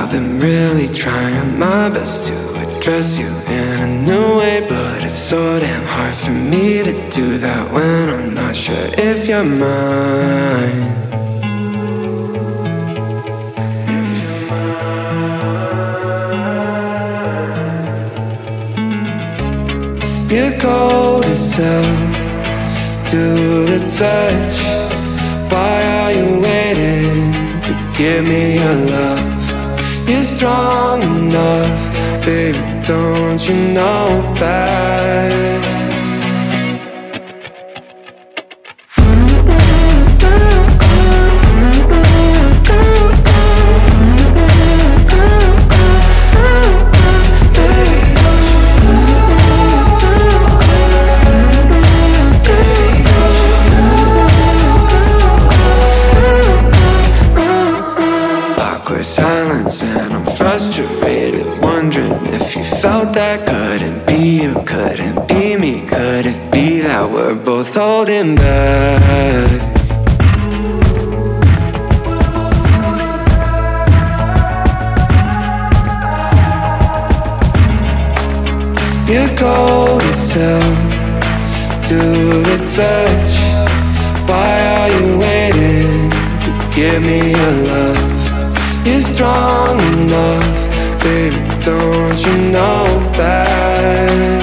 I've been really trying my best to address you in a new way, but it's so damn hard for me to do that when I'm not sure if you're mine. You're cold as hell to the touch. Why are you waiting to give me your love? You're strong enough, baby, don't you know that? Silence and I'm frustrated, wondering if you felt that. Couldn't be you, couldn't be me. Could it be that we're both holding back? You're cold as hell to the touch. Why are you waiting to give me your love? You're strong enough, baby, don't you know that?